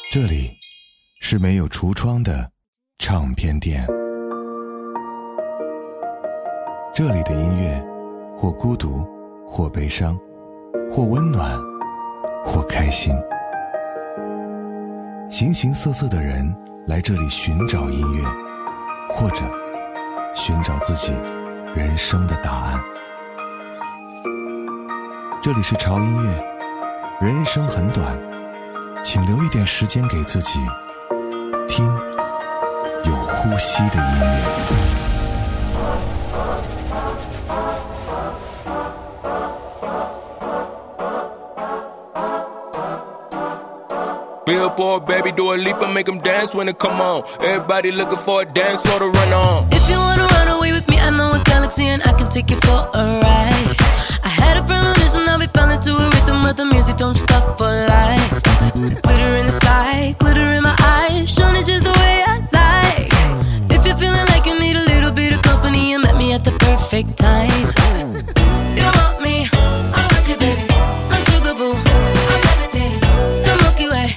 这里是没有橱窗的唱片店，这里的音乐或孤独，或悲伤，或温暖，或开心。形形色色的人来这里寻找音乐，或者寻找自己人生的答案。这里是潮音乐，人生很短，请留一点时间给自己，听有呼吸的音乐。 Billboard, baby, do a leap and make them dance when it come on. Everybody looking for a dance floor to run on. If you wanna run away with me, I know a galaxy and I can take you for a ride. I had a premonition, I'll be falling to a rhythm, but the music don't stop for life. Glitter in the sky, glitter in my eyes, showing it just the way I like. If you're feeling like you need a little bit of company, you met me at the perfect time. You want me, I want you, baby, my sugar boo. I'm levitating, the Milky Way.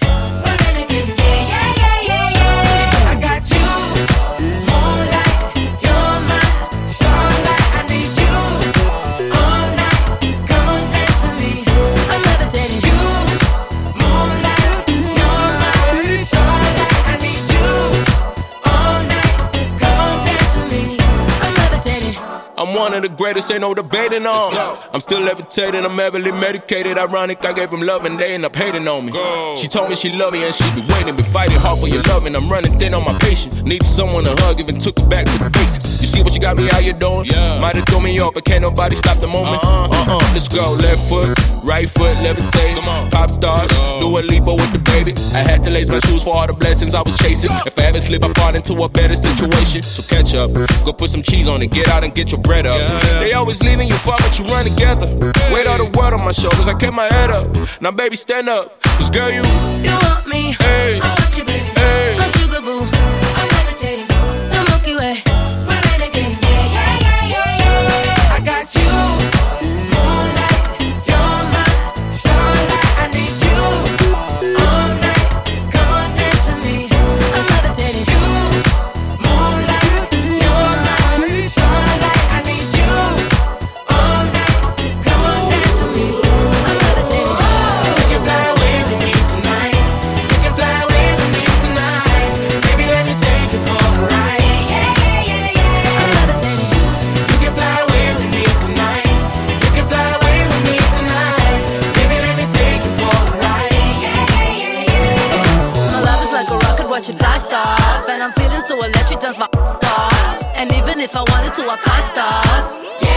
I'm one of the greatest, ain't no debating on. I'm still levitating, I'm heavily medicated. Ironic, I gave them love and they end up hating on me. She told me she love me and she be waiting, be fighting hard for your loving. I'm running thin on my patience. Needed someone to hug, even took it back to the basics. You see what you got me out here doing? Might have threw me off, but can't nobody stop the moment. Let's go, left foot, right foot, levitate. Pop stars, do a leap with the baby. I had to lace my shoes for all the blessings I was chasing. If I ever slip, I fall into a better situation. So catch up, go put some cheese on it, get out and get your bread up. They always leaving you far, but you run together. Weight all the world on my shoulders, I kept my head up. Now baby, stand up, cause girl, you want me, hey, I want you, baby, hey. my sugar boo. I'm levitating, the Milky Way. We're renegading, yeah. I got you, moonlight, you're my starlight. I need you all night, come on, dance with me. I'm levitating, you, moonlight, you're my starlight. I need you all night, come on, dance with me. I'm levitating. You can fly away with me tonight. You can fly away with me tonight. Baby, let me take you for a ride. I'm levitating. You can fly away with me tonight. You can fly away with me tonight. Baby, let me take you for a ride. My love is like a rocket, watch it blast off. And I'm feeling so electric, dance my off. And even if I wanted to, I can't stop.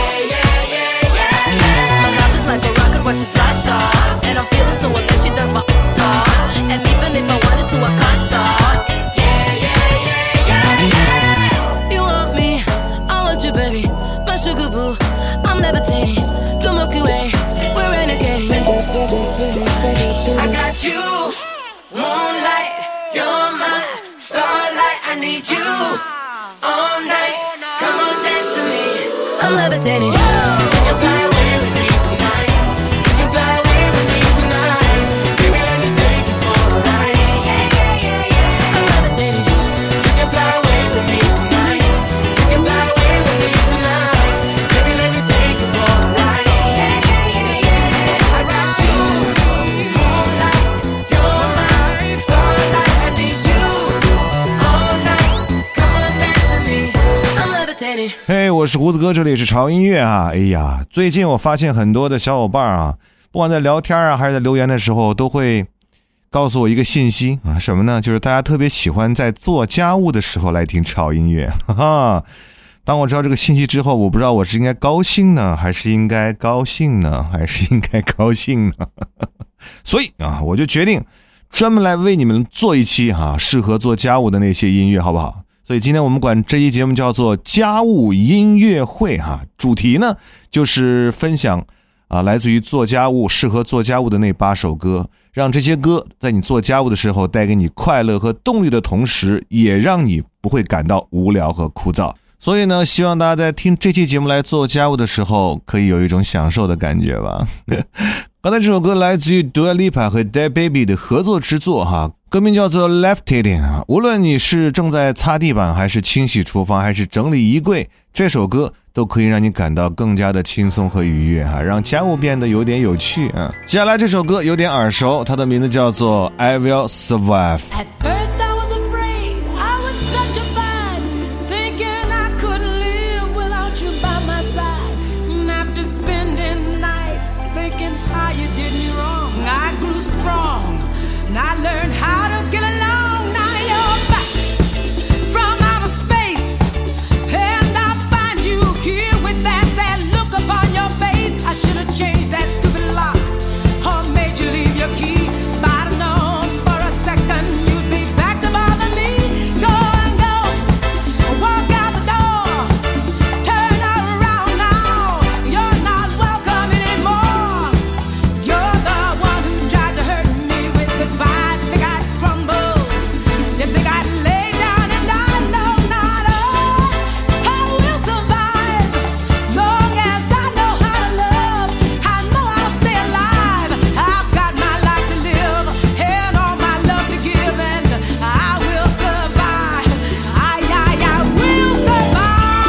My love is like a rocket, watch it blast off. And I'm feeling so electric, dance my off. And even if I wanted to, I can't stop. You want me, I want you, baby, my sugar boo. I'm levitating, the Milky Way. We're renegading. I got you, moonlight, you're my starlight. I need you all night. Come on, dance with me. I'm levitating. You can fly away with me tonight. You can fly away with me tonight. Baby, let me take you for a ride. I'm levitating. You can fly away with me tonight. You can fly away with me tonight. Baby, let me take you for a ride. I got you, moonlight, you're my starlight. I need you all night. Come on, dance with me. I'm levitating. 嘿，我是胡子哥，这里是潮音乐啊。哎呀，最近我发现很多的小伙伴啊，不管在聊天啊还是在留言的时候，都会告诉我一个信息啊，什么呢？就是大家特别喜欢在做家务的时候来听潮音乐。哈哈，当我知道这个信息之后，我不知道我是应该高兴呢，还是应该高兴呢，还是应该高兴呢？所以啊，我就决定专门来为你们做一期适合做家务的那些音乐，好不好？所以今天我们管这期节目叫做家务音乐会主题呢就是分享来自于做家务适合做家务的那8首歌，让这些歌在你做家务的时候带给你快乐和动力的同时，也让你不会感到无聊和枯燥。所以呢，希望大家在听这期节目来做家务的时候可以有一种享受的感觉吧。 刚才这首歌来自于 Dua Lipa 和 Dead Baby 的合作之作哈，歌名叫做 Levitating 啊。无论你是正在擦地板，还是清洗厨房，还是整理衣柜，这首歌都可以让你感到更加的轻松和愉悦哈，让家务变得有点有趣啊。接下来这首歌有点耳熟，它的名字叫做 I Will Survive。 At first I was afraid, I was petrified, thinking I couldn't live without you by my side. And after spending nights thinking how you did me wrong, I grew strong and I learned how to get along. Now you're back from outer space, and I find you here with that sad look upon your face. I should have changed that stupid lock or made you leave your key. If I'd have known for a second you'd be back to bother me. Go and go, walk out the door, turn around now. You're not welcome anymore. You're the one who tried to hurt me with goodbye. Think I'd crumble? You think I'd lay down and die? No, not all. I will survive long as I know how to love. I know I'll stay alive. I've got my life to live and all my love to give, and I will survive. I will survive.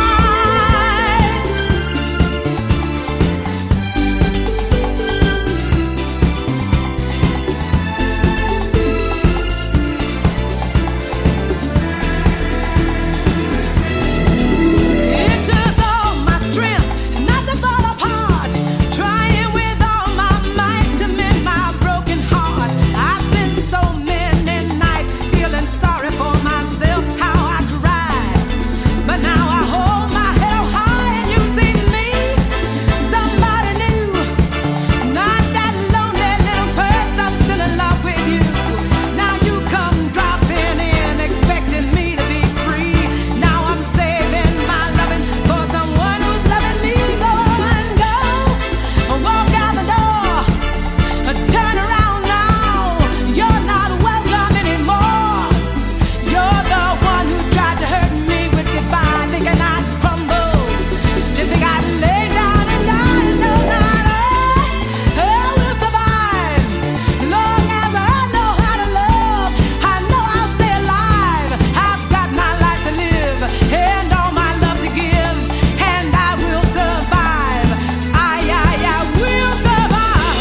It took all my strength not to fall apart, trying with all my might to mend my broken heart. I spent so many nights feeling sorry for myself, how I cried. But now I hold my head up high and you see me, somebody new. Not that lonely little person, still in love with you. Now you come dropping in, expecting me to be free. Now I'm saving my loving for someone who's loving me. Go and go, walk out the door, turn around now. You're not welcome anymore. You're the one who tried to hurt me with goodbye, thinking I'd crumble. Do you think I'd lay down and die? No, not all. I will survive long as I know how to love. I know I'll stay alive. I've got my life to live and all my love to give, and I will survive. I will survive.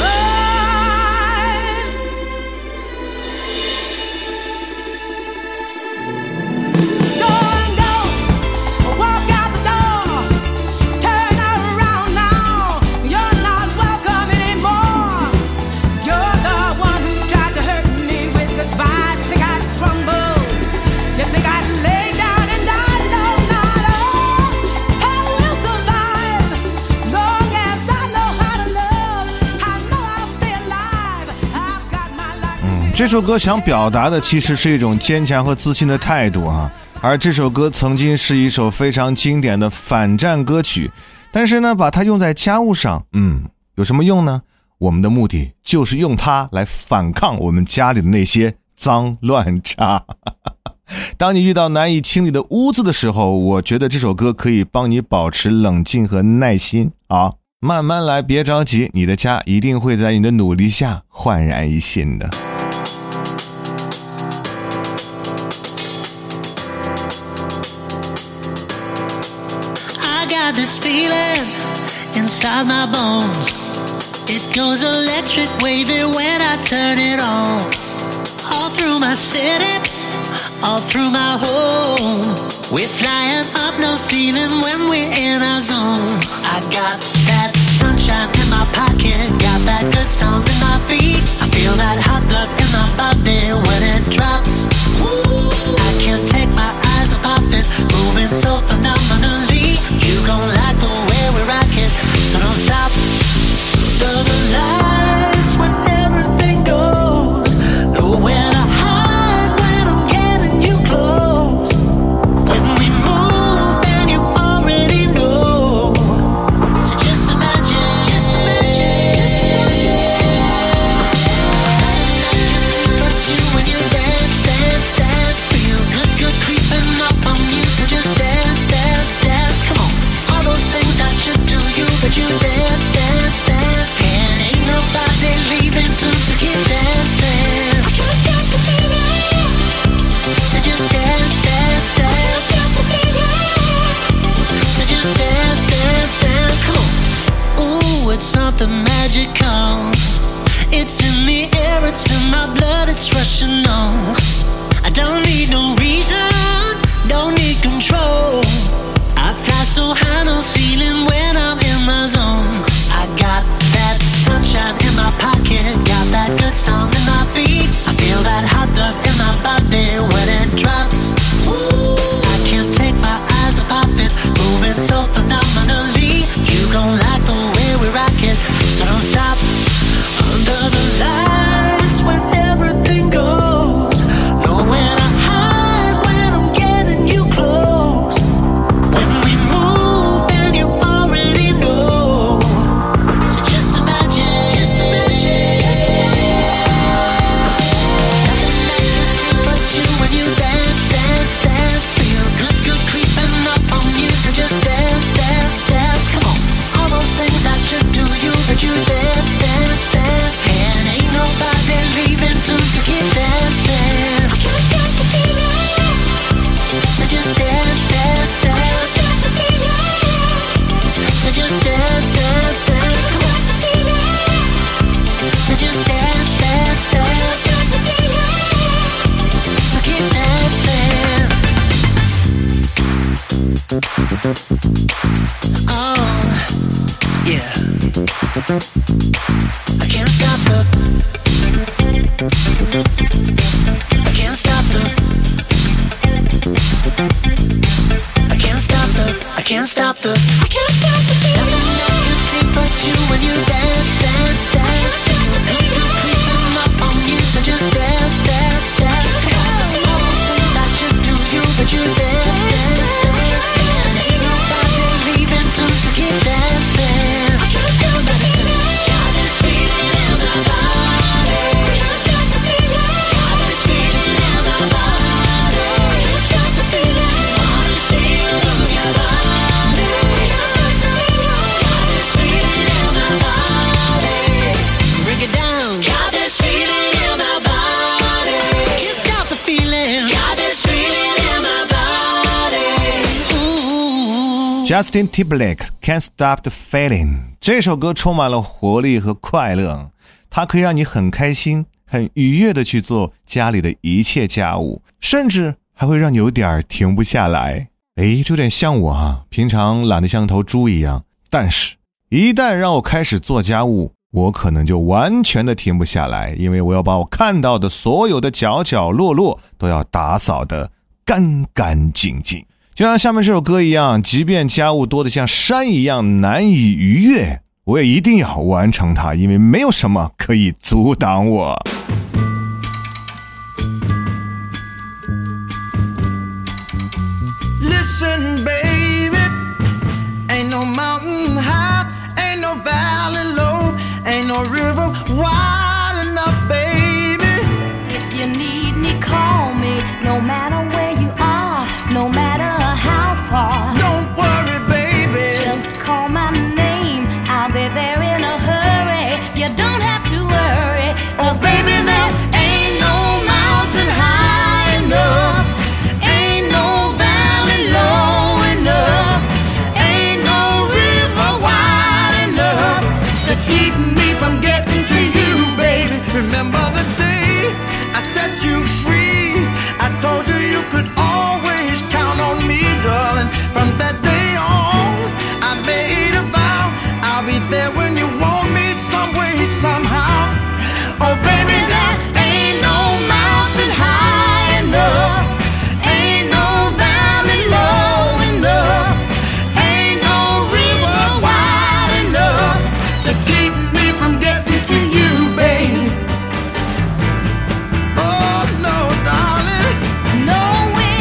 Go and go, walk out the door, turn around now. You're not welcome anymore. You're the one who tried to hurt me with goodbye. Think I'd crumble? You think I'd lay down and die? No, not all. I will survive long as I know how to love. I know I'll stay alive. I've got my life to live. 这首歌想表达的其实是一种坚强和自信的态度啊，而这首歌曾经是一首非常经典的反战歌曲，但是呢，把它用在家务上，有什么用呢？我们的目的就是用它来反抗我们家里的那些脏乱差。当你遇到难以清理的污渍的时候，我觉得这首歌可以帮你保持冷静和耐心啊，慢慢来，别着急，你的家一定会在你的努力下焕然一新的。 I got this feeling inside my bones. It goes electric wavy when I turn it on. All through my city, all through my home. We're flying up no ceiling when we're in our zone. I got that sunshine in my pocket, got that good song in my feet. I feel that hot blood in my body when it drops. I can't take my eyes off it, moving so phenomenally. You gon' like the way we rock it, so don't stop. The lights when everything goes, nowhere to hide when I'm getting you close. When we move, then you already know. So just imagine. it's something magical. It's in the air, it's in my blood, it's rushing on. I don't need no reason, don't need control. I fly so high, no ceiling when I'm in my zone. I got that sunshine in my pocket, got that good song in my feet. I feel that hot blood in my body when it drops. Ooh, I can't take my eyes off it, moving so phenomenally. You gon' like the way we rock it, so don't stop. Under the lights when everything goes, nowhere to hide when I'm getting you close. When we move, then you already know. So just imagine, just imagine, just imagine. Nothing I can see but you when you dance, dance, dance. Feel good, good creeping up on you. So just dance, dance, dance. Come on, all those things I should do you, but you dance, dance, dance. And ain't nobody leaving soon, so keep dancing. I can't stop the feeling. So just dance, dance, dance. So just dance, dance, dance. Come on. So just dance, dance, dance. So keep dancing. Oh, yeah. I can't stop the. I can't stop the. I can't stop the. I can't stop the. I can't stop the feeling. Nothing I can see but you when you dance, dance, dance. People creeping up on you, so just dance, dance, dance. All those things I should do you, but you dance, dance, dance. And ain't nobody leaving soon, so keep dancing. I can't stop the feeling. Got this feeling in my body. Can't stop the feeling. Got this feeling in my body. Can't stop the feeling. Wanna see you move your body. Can't stop the feeling. Got this feeling in my body. Break it down. Got this feeling in my body. Can't stop the feeling. Got this feeling in my body. Ooh. Justin Timberlake Can't Stop the Feeling 这首歌充满了活力和快乐，它可以让你很开心很愉悦的去做家里的一切家务，甚至还会让你有点停不下来。诶，这有点像我啊，平常懒得像头猪一样，但是一旦让我开始做家务，我可能就完全的停不下来，因为我要把我看到的所有的角角落落都要打扫得干干净净。就像下面这首歌一样，即便家务多得像山一样难以逾越，我也一定要完成它，因为没有什么可以阻挡我。 Listen, baby, ain't no mountain high, ain't no valley low, ain't no river wide enough, baby. If you need me, call me. No matter where you are, no matter how far. Don't worry, baby. Just call my name. I'll be there in a hurry. You don't have to worry. Oh, baby, there ain't no mountain high enough, ain't no valley low enough, ain't no river wide enough to keep me from getting to you, baby. Remember the day I set you free? I told you you could always count on me, darling. From that day on, I made a vow I'll be there when you want me some way, somehow. Oh, baby, there ain't no mountain high enough, ain't no valley low enough, ain't no river wide enough to keep me from getting to you, baby. Oh, no, darling. No, it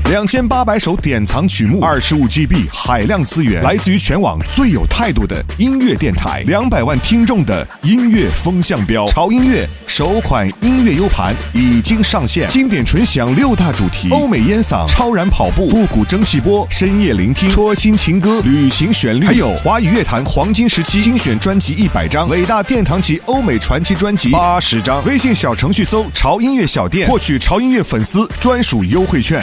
2800首典藏曲目，25GB 海量资源，来自于全网最有态度的音乐电台，200万听众的音乐风向标。潮音乐首款音乐 U 盘已经上线，经典纯享6大主题：欧美烟嗓、超燃跑步、复古蒸汽波、深夜聆听、戳心情歌、旅行旋律，还有华语乐坛黄金时期精选专辑100张，伟大殿堂级欧美传奇专辑80张。微信小程序搜“潮音乐小店”，获取潮音乐粉丝专属优惠券。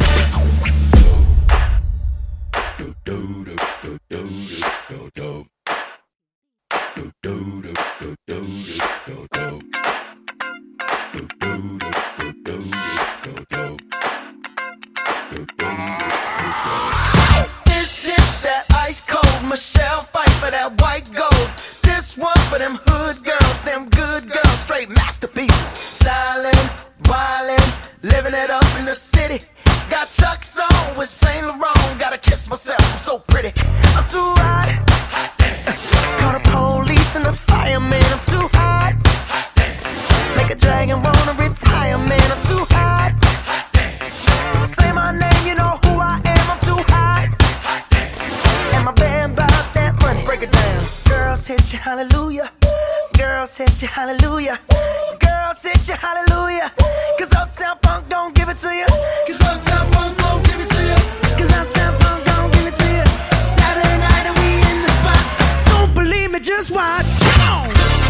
This is that ice cold Michelle fight for that white gold. This one for them hood girls, them good girls, straight masterpieces. Stylin', wildin', living it up in the city. Got Chuck's on with Saint Laurent. Gotta kiss myself, I'm so pretty. I'm too hot. Call the police and the fireman. I'm too hot. Make a dragon wanna retire, man. I'm too hot. Say my name, you know who I am. I'm too hot. And my band bought that money. Break it down. Girls hit you, hallelujah. Girls hit you, hallelujah. Girls hit you, hallelujah. Cause Uptown Funk don't give it to you. Cause Uptown Funk don't give it to you. Cause Uptown Funk don't give it to you. Saturday night and we in the spot. Don't believe me, just watch. Come on.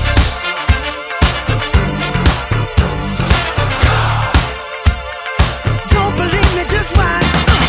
Don't believe me, just watch.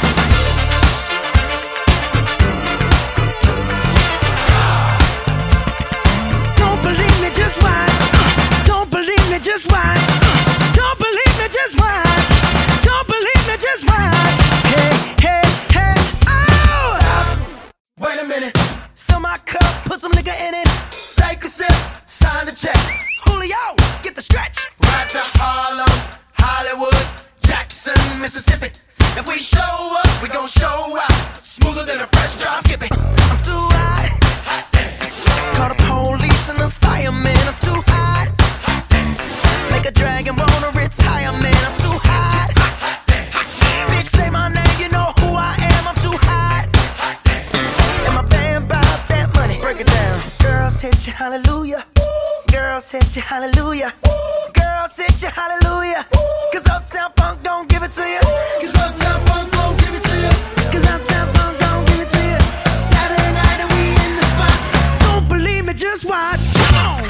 Don't believe me, just watch. Don't believe me, just watch. Don't believe me, just watch. Don't believe me, just watch. Hey, hey, hey, oh! Stop. Wait a minute. Fill my cup, put some nigga in it. Take a sip, sign the check. Julio, get the stretch. Right to Harlem, Hollywood, Jackson, Mississippi. If we show up, we gon' show out. Smoother than a fresh drop. Skip it. I'm too hot. Call the police and the fireman. I'm too hot. Make a dragon wanna retire, man. I'm too hot. Bitch, say my name, you know who I am. I'm too hot. And my band bought that money. Break it down. Girls hit you, hallelujah. Girls hit you, hallelujah. Girls hit you, hallelujah. Cause Uptown Funk don't give it to you. Cause Uptown Funk don't give it to you. Cause Uptown Funk don't give it to you. Saturday night and we in the spot. Don't believe me, just watch. Come on.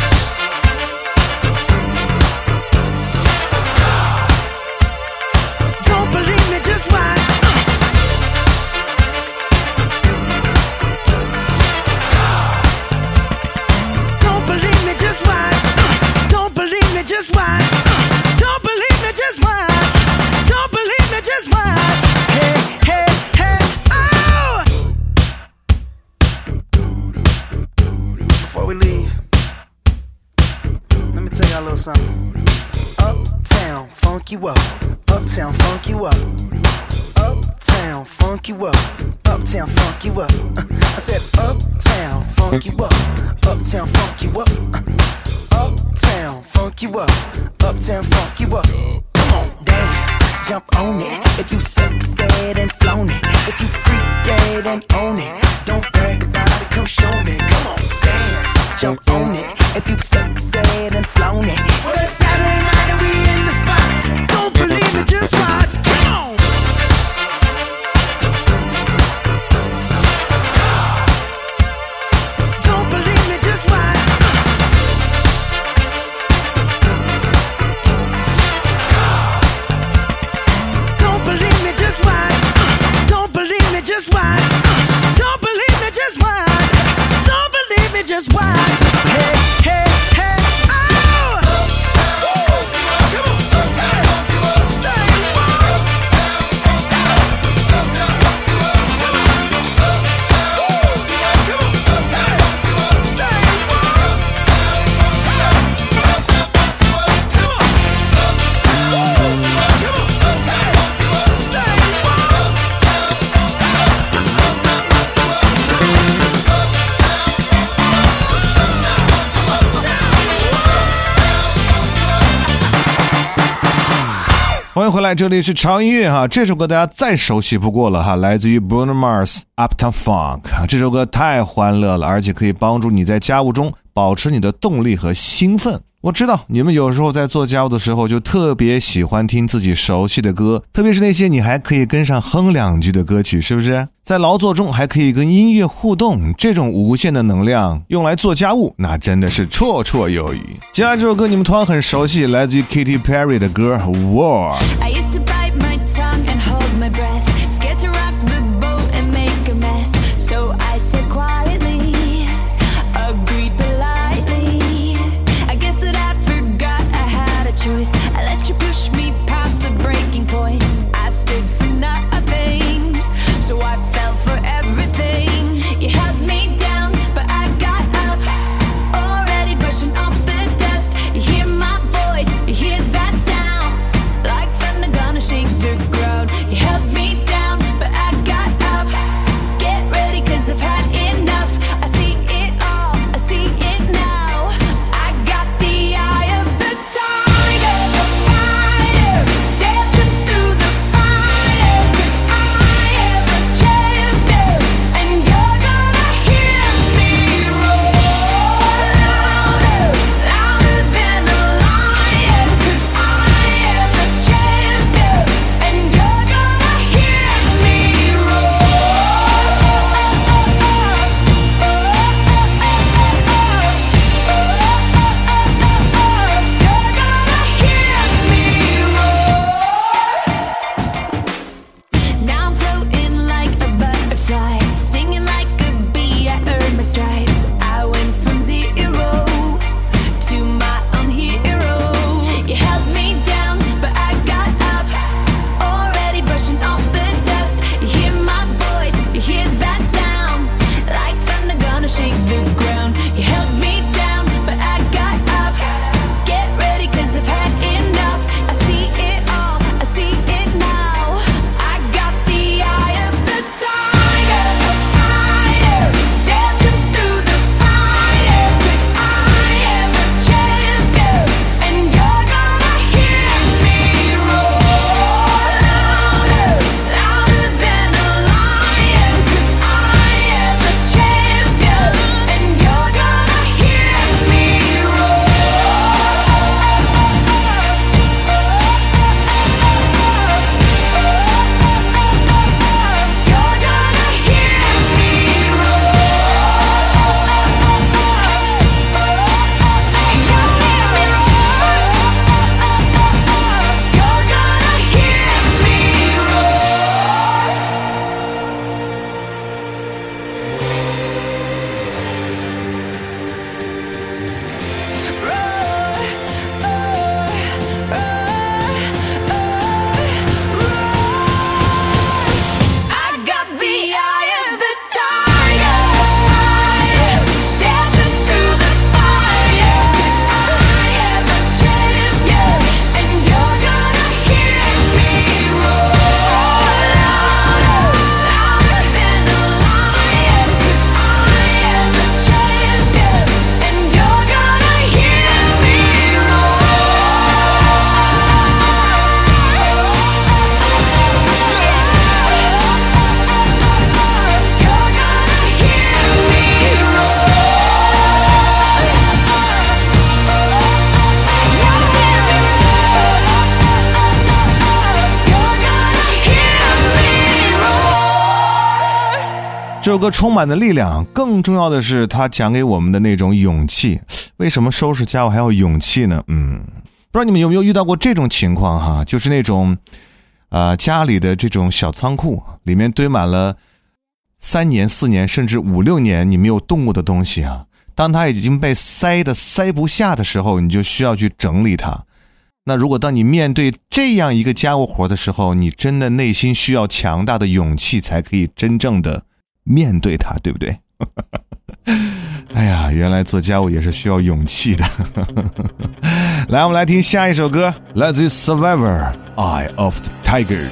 Don't believe me, just watch. Don't believe me, just watch. Don't believe me, just watch. Don't believe me, just watch. Don't believe me, just watch. Hey, hey, hey, oh! Before we leave, let me tell y'all a little something. Uptown, funk you up. Uptown, funk you up. Uptown, funk you up. Uptown, funk you up. I said uptown, funk you up. Uptown, funk you up. Uptown, funk you up. Uptown, funk you up. Come on, dance, jump on it. If you sexed and flown it. If you freak dead and own it. Don't brag about it, come show me. Come on, dance, jump on it. If you sexed and flown it. Well, it's Saturday night and we in the spot. Don't believe it, just watch. Come on. Don't believe me, just watch. Don't believe me, just watch. Don't believe me, just watch. Don't believe me, just watch. Don't believe me, just watch. Hey, hey, hey, oh! 回来，这里是潮音乐哈，这首歌大家再熟悉不过了哈，来自于 Bruno Mars Uptown Funk。这首歌太欢乐了，而且可以帮助你在家务中保持你的动力和兴奋。我知道你们有时候在做家务的时候就特别喜欢听自己熟悉的歌，特别是那些你还可以跟上哼两句的歌曲，是不是？在劳作中还可以跟音乐互动，这种无限的能量用来做家务，那真的是绰绰有余。接下来这首歌你们同样很熟悉，来自于 Katy Perry 的歌 War。 I used to bite my tongue and hold my breath, scared to rock the boat and make a mess. So I said quietly, agreed politely. I guess that I forgot I had a choice. I let you push me past the breaking point. I stood for nothing, so I fell for everything. You held me down, but I got up, already brushing off the dust. You hear my voice, you hear that sound, like thunder gonna shake the ground. You held me down, but I got up. Get ready, 'cause I've had enough. I see it all, I see it now. I got the eye of the tiger, the fighter, dancing through the fire. 'Cause I am a champion, and you're gonna hear me roar louder, louder than a lion. 'Cause I am a champion, and you're gonna hear me Now I'm floating like a butterfly, stinging like a bee. I earned my stripes. I went from zero to my own hero. You held me down, but I got up, already brushing off the dust. You hear my voice, you hear that sound, like thunder gonna shake the ground. You held me down, but I got up. Get ready, 'cause I've had enough. I see it all, I see it now. I got the eye of the tiger, the fighter, dancing through the fire. 'Cause I am a champion, and you're gonna hear me roar louder, louder than a lion. 'Cause I am a champion, and you're gonna hear me roar. You're gonna hear me I got the eye of the tiger, fighter, dancing through the fire. 'Cause I am a champion, and you're gonna hear me roar louder, louder than a lion. 'Cause I am a champion, and you're gonna hear me roar. 这首歌充满了力量，更重要的是它讲给我们的那种勇气。为什么收拾家务还要勇气呢？不知道你们有没有遇到过这种情况哈，就是那种家里的这种小仓库里面堆满了3年4年甚至5、6年你没有动过的东西啊，当它已经被塞不下的时候，你就需要去整理它。那如果当你面对这样一个家务活的时候，你真的内心需要强大的勇气才可以真正的面对它，对不对？哎呀，原来做家务也是需要勇气的。来，我们来听下一首歌，来自于 Survivor Eye of the Tiger。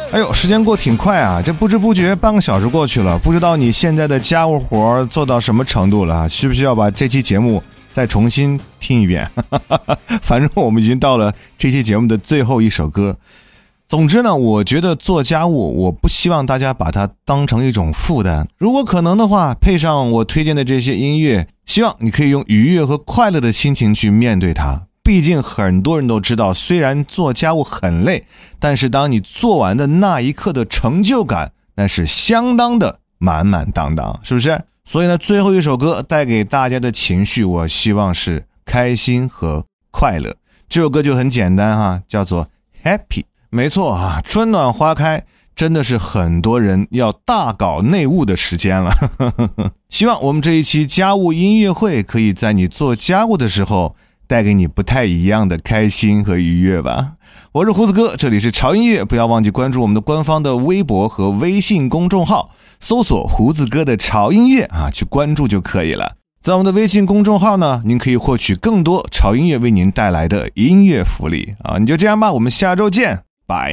哎呦，时间过挺快啊，这不知不觉半个小时过去了，不知道你现在的家务活做到什么程度了，需不需要把这期节目再重新听一遍？反正我们已经到了这期节目的最后一首歌。总之呢，我觉得做家务，我不希望大家把它当成一种负担。如果可能的话，配上我推荐的这些音乐，希望你可以用愉悦和快乐的心情去面对它。毕竟很多人都知道，虽然做家务很累，但是当你做完的那一刻的成就感，那是相当的满满当当，是不是？所以呢，最后一首歌带给大家的情绪，我希望是开心和快乐。这首歌就很简单哈，叫做 Happy。没错啊，春暖花开真的是很多人要大搞内务的时间了。希望我们这一期家务音乐会可以在你做家务的时候带给你不太一样的开心和愉悦吧。我是胡子哥，这里是潮音乐，不要忘记关注我们的官方的微博和微信公众号，搜索胡子哥的潮音乐啊，去关注就可以了。在我们的微信公众号呢，您可以获取更多潮音乐为您带来的音乐福利啊。你就这样吧，我们下周见，拜。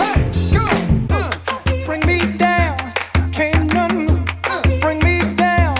Bring me down,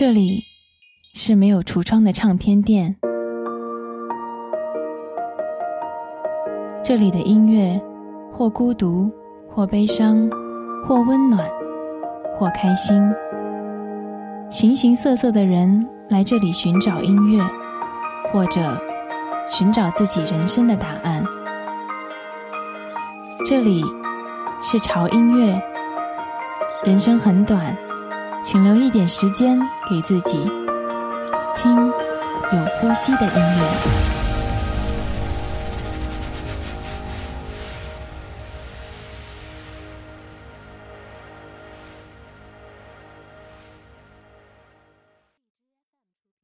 这里是没有橱窗的唱片店，这里的音乐或孤独，或悲伤，或温暖，或开心。形形色色的人来这里寻找音乐，或者寻找自己人生的答案。这里是潮音乐，人生很短，请留一点时间给自己，听有呼吸的音乐。